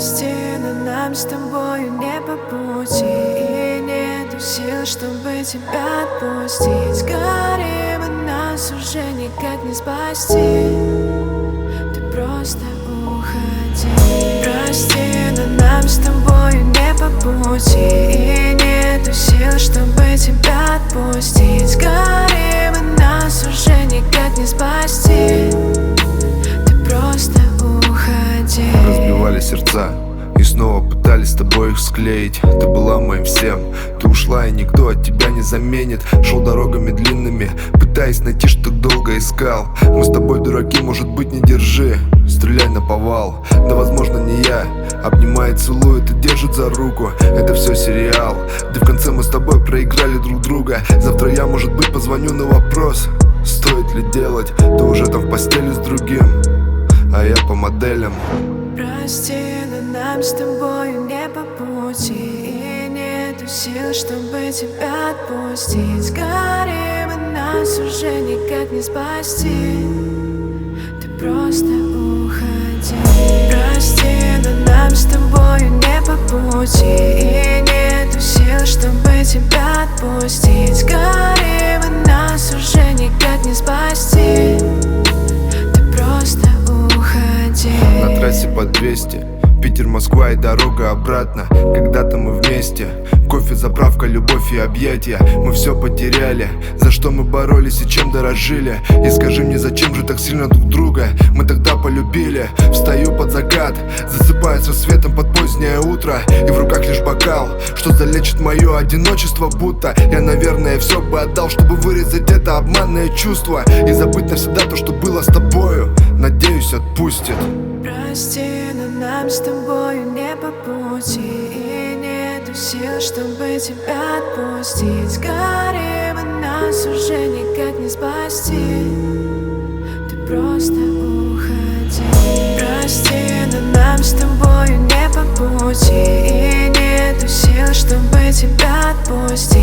Прости, но нам с тобою не по пути, и нету сил, чтобы тебя отпустить. Скорее бы нас уже никак не спасти. Ты просто уходи. Прости, но нам с тобою не по пути, и нету сил, чтобы тебя отпустить. Скорее бы нас уже никак не спасти. Ты просто уходи. Разбивали сердца и снова пытались с тобой их склеить. Ты была моим всем, ты ушла, и никто от тебя не заменит. Шел дорогами длинными, пытаясь найти, что так долго искал. Мы с тобой дураки, может быть, не держи, стреляй наповал. Да, возможно, не я. Обнимает, целует и держит за руку. Это все сериал, где в конце мы с тобой проиграли друг друга. Завтра я, может быть, позвоню на вопрос, стоит ли делать. Ты уже там в постели с другим, а я по моделям. Прости, но нам с тобою не по пути, и нету сил, чтобы тебя отпустить. Скорее бы нас уже никак не спасти. Ты просто уходи. Прости, но нам с тобою не по пути, и нету сил, чтобы тебя отпустить. Скорее бы нас уже никак не спасти. Ты просто уходи. На трассе по 200, Питер, Москва и дорога обратно. Когда-то мы вместе, кофе, заправка, любовь и объятия. Мы все потеряли, за что мы боролись и чем дорожили. И скажи мне, зачем же так сильно друг друга мы тогда полюбили? Встаю под закат, засыпаю с рассветом под позднее утро, и в руках лишь бокал, что залечит мое одиночество. Будто я, наверное, все бы отдал, чтобы вырезать это обманное чувство и забыть навсегда то, что было с тобою. Надеюсь, отпустит. Прости, но нам с тобою не по пути, и нету сил, чтобы тебя отпустить. Скорее бы нас уже никак не спасти. Ты просто уходи. Прости, но нам с тобою не по пути, и нету сил, чтобы тебя отпустить.